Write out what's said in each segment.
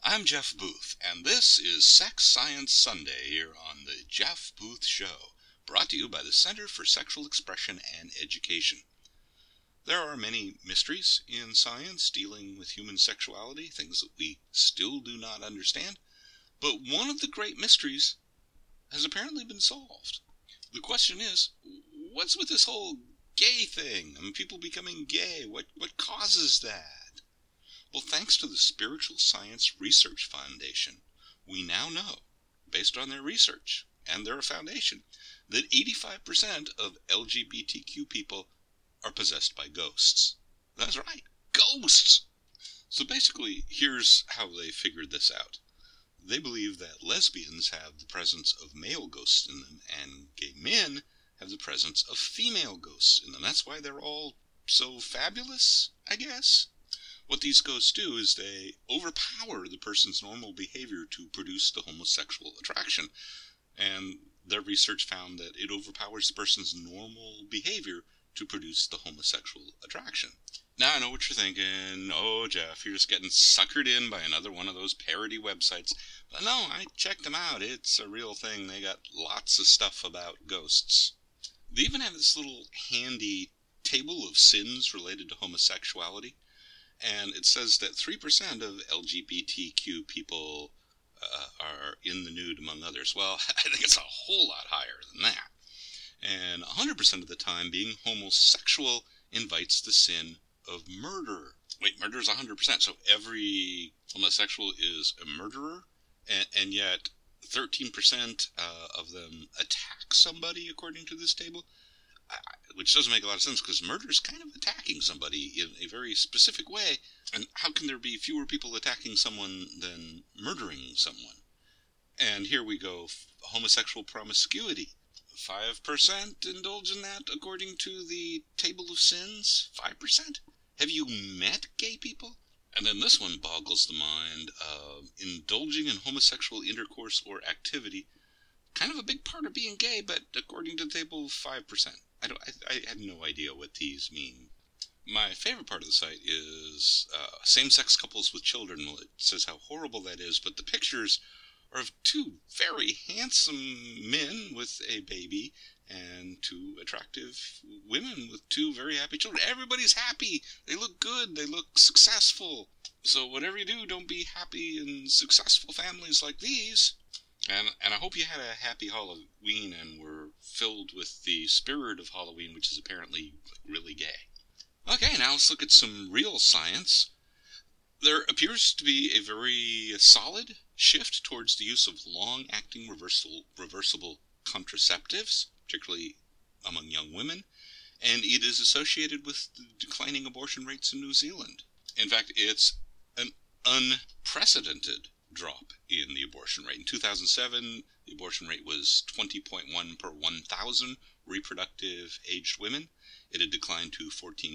I'm Jeff Booth, and this is Sex Science Sunday here on the Jeff Booth Show, brought to you by the Center for Sexual Expression and Education. There are many mysteries in science dealing with human sexuality, things that we still do not understand, but one of the great mysteries has apparently been solved. The question is, what's with this whole gay thing? I mean, people becoming gay, what causes that? Well, thanks to the Spiritual Science Research Foundation, we now know, based on their research and their foundation, that 85% of LGBTQ people are possessed by ghosts. That's right, ghosts! So basically, here's how they figured this out. They believe that lesbians have the presence of male ghosts in them, and gay men have the presence of female ghosts in them. That's why they're all so fabulous, I guess. What these ghosts do is they overpower the person's normal behavior to produce the homosexual attraction. And their research found that it overpowers the person's normal behavior to produce the homosexual attraction. Now I know what you're thinking. Oh, Jeff, you're just getting suckered in by another one of those parody websites. But no, I checked them out. It's a real thing. They got lots of stuff about ghosts. They even have this little handy table of sins related to homosexuality. And it says that 3% of LGBTQ people are in the nude, among others. Well, I think it's a whole lot higher than that. And 100% of the time, being homosexual invites the sin of murder. Wait, murder is 100%, so every homosexual is a murderer? And yet 13% of them attack somebody, according to this table? Which doesn't make a lot of sense, because murder is kind of attacking somebody in a very specific way. And how can there be fewer people attacking someone than murdering someone? And here we go, homosexual promiscuity. 5% indulge in that, according to the table of sins? 5%? Have you met gay people? And then this one boggles the mind. Indulging in homosexual intercourse or activity. Kind of a big part of being gay, but according to the table, 5%. I have no idea what these mean. My favorite part of the site is same-sex couples with children. Well, it says how horrible that is, but the pictures are of two very handsome men with a baby and two attractive women with two very happy children. Everybody's happy. They look good. They look successful. So whatever you do, don't be happy in successful families like these. And I hope you had a happy Halloween and were filled with the spirit of Halloween, which is apparently really gay. Okay, now let's look at some real science. There appears to be a very solid shift towards the use of long-acting reversible contraceptives, particularly among young women, and it is associated with the declining abortion rates in New Zealand. In fact, it's an unprecedented drop in the abortion rate. In 2007, the abortion rate was 20.1 per 1,000 reproductive aged women. It had declined to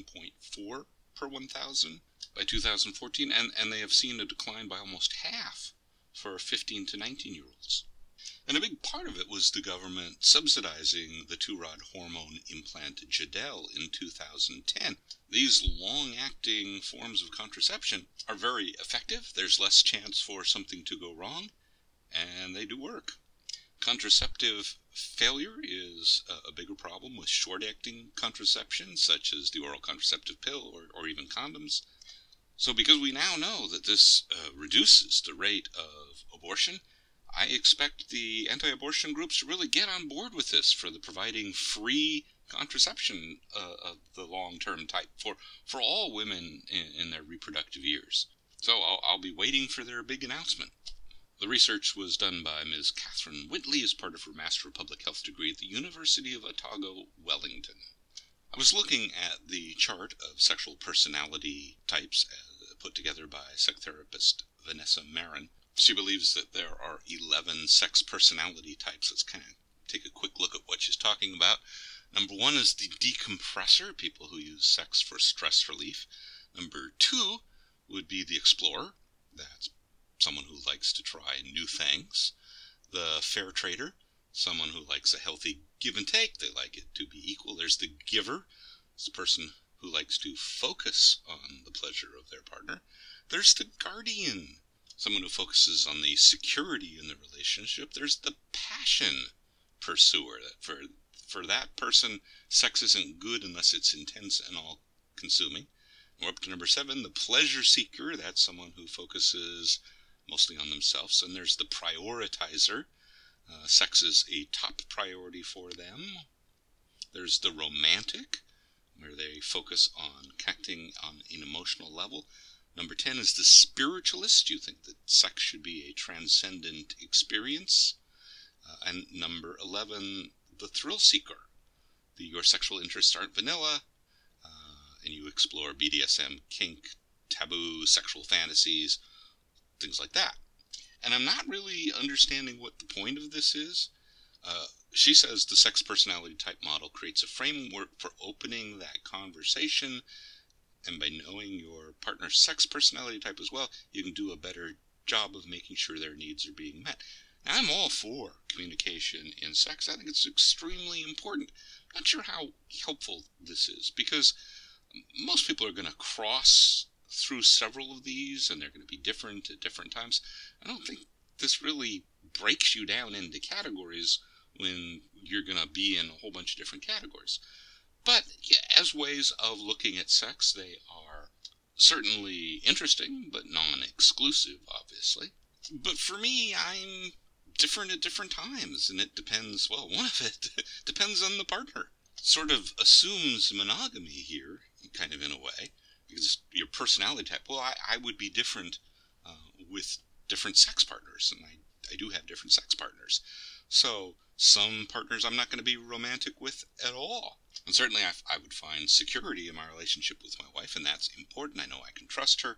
14.4 per 1,000 by 2014, and they have seen a decline by almost half for 15 to 19-year-olds. And a big part of it was the government subsidizing the two-rod hormone implant Jadelle in 2010. These long-acting forms of contraception are very effective. There's less chance for something to go wrong, and they do work. Contraceptive failure is a bigger problem with short-acting contraception, such as the oral contraceptive pill or even condoms. So because we now know that this reduces the rate of abortion, I expect the anti-abortion groups to really get on board with this for the providing free contraception of the long-term type for all women in their reproductive years. So I'll be waiting for their big announcement. The research was done by Ms. Catherine Whitley as part of her Master of Public Health degree at the University of Otago, Wellington. I was looking at the chart of sexual personality types put together by psychotherapist Vanessa Marin. She believes that there are 11 sex personality types. Let's kind of take a quick look at what she's talking about. Number 1 is the decompressor, people who use sex for stress relief. Number 2 would be the explorer. That's someone who likes to try new things. The fair trader, someone who likes a healthy give and take. They like it to be equal. There's the giver. It's the person who likes to focus on the pleasure of their partner. There's the guardian, someone who focuses on the security in the relationship. There's the passion pursuer. For that person, sex isn't good unless it's intense and all-consuming. We're up to number 7, the pleasure seeker. That's someone who focuses mostly on themselves. And there's the prioritizer. Sex is a top priority for them. There's the romantic, where they focus on connecting on an emotional level. Number 10 is the spiritualist. You think that sex should be a transcendent experience. And number 11, the thrill seeker. Your sexual interests aren't vanilla, and you explore BDSM, kink, taboo, sexual fantasies, things like that. And I'm not really understanding what the point of this is. She says the sex personality type model creates a framework for opening that conversation, and by knowing your partner's sex personality type as well, you can do a better job of making sure their needs are being met. Now, I'm all for communication in sex. I think it's extremely important. I'm not sure how helpful this is, because most people are going to cross through several of these, and they're going to be different at different times. I don't think this really breaks you down into categories when you're going to be in a whole bunch of different categories. But as ways of looking at sex, they are certainly interesting, but non-exclusive, obviously. But for me, I'm different at different times, and it depends, well, one of it depends on the partner. Sort of assumes monogamy here, kind of in a way, because your personality type, well, I would be different with different sex partners, and I do have different sex partners. So some partners I'm not going to be romantic with at all. And certainly I would find security in my relationship with my wife, and that's important. I know I can trust her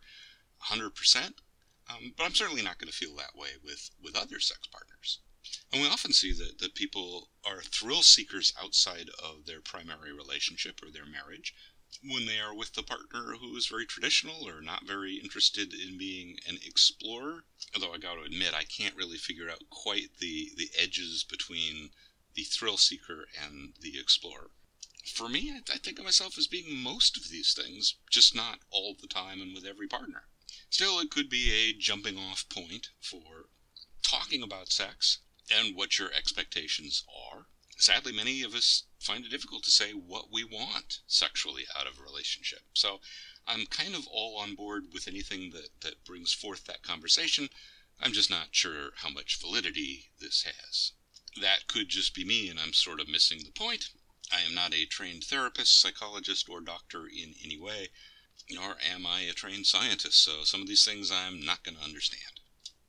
100%, but I'm certainly not going to feel that way with other sex partners. And we often see that people are thrill seekers outside of their primary relationship or their marriage when they are with the partner who is very traditional or not very interested in being an explorer. Although I got to admit, I can't really figure out quite the edges between the thrill seeker and the explorer. For me, I think of myself as being most of these things, just not all the time and with every partner. Still, it could be a jumping off point for talking about sex and what your expectations are. Sadly, many of us find it difficult to say what we want sexually out of a relationship. So I'm kind of all on board with anything that brings forth that conversation. I'm just not sure how much validity this has. That could just be me, and I'm sort of missing the point. I am not a trained therapist, psychologist, or doctor in any way, nor am I a trained scientist, so some of these things I'm not going to understand.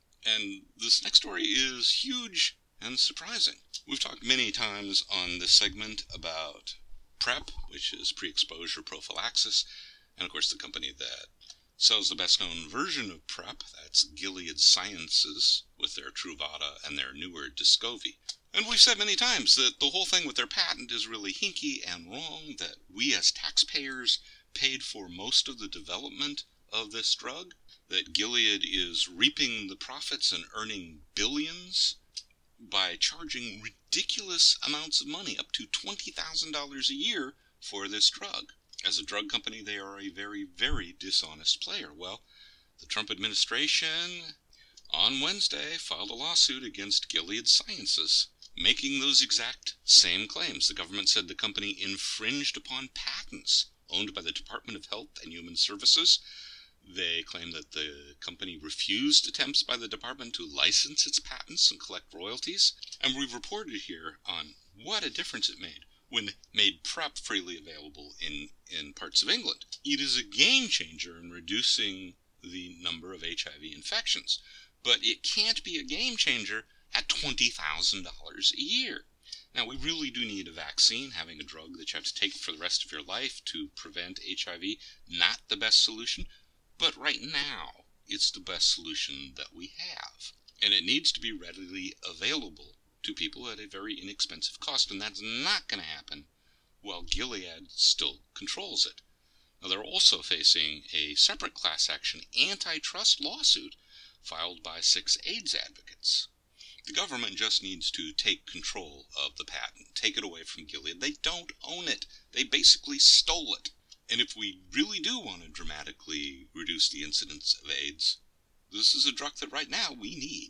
And this next story is huge and surprising. We've talked many times on this segment about PrEP, which is pre-exposure prophylaxis, and of course the company that sells the best-known version of PrEP, that's Gilead Sciences, with their Truvada and their newer Descovy. And we've said many times that the whole thing with their patent is really hinky and wrong, that we as taxpayers paid for most of the development of this drug, that Gilead is reaping the profits and earning billions by charging ridiculous amounts of money, up to $20,000 a year for this drug. As a drug company, they are a very, very dishonest player. Well, the Trump administration on Wednesday filed a lawsuit against Gilead Sciences, making those exact same claims. The government said the company infringed upon patents owned by the Department of Health and Human Services. They claim that the company refused attempts by the department to license its patents and collect royalties. And we've reported here on what a difference it made when it made PrEP freely available in parts of England. It is a game changer in reducing the number of HIV infections. But it can't be a game changer at $20,000 a year. Now, we really do need a vaccine. Having a drug that you have to take for the rest of your life to prevent HIV, not the best solution. But right now, it's the best solution that we have. And it needs to be readily available to people at a very inexpensive cost. And that's not going to happen while Gilead still controls it. Now, they're also facing a separate class action antitrust lawsuit filed by 6 AIDS advocates. The government just needs to take control of the patent, take it away from Gilead. They don't own it. They basically stole it. And if we really do want to dramatically reduce the incidence of AIDS, This is a drug that right now we need.